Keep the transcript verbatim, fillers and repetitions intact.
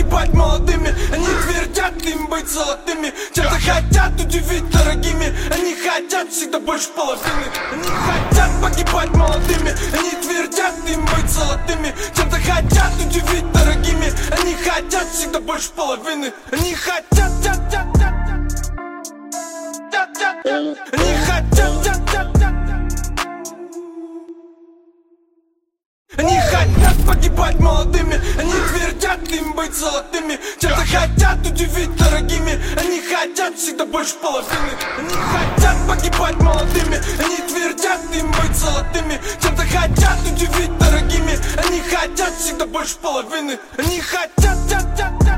погибать молодыми. Они твердят им быть золотыми, чем-то хотят удивить дорогими. Они хотят всегда больше половины. Они хотят погибать молодыми. Они твердят им быть золотыми, чем-то хотят удивить дорогими. Они хотят всегда больше половины. Они хотят, тят, тят, тят, тят, тят, тят. Они хотят, тят, тят, тят. Они хотят погибать молодыми. Они твердят им быть золотыми, чем-то хотят удивить дорогими. Они хотят всегда больше половины. Они хотят погибать молодыми. Они твердят им быть золотыми, чем-то хотят удивить дорогими. Они хотят всегда больше половины. Они хотят, тят, тят, тят.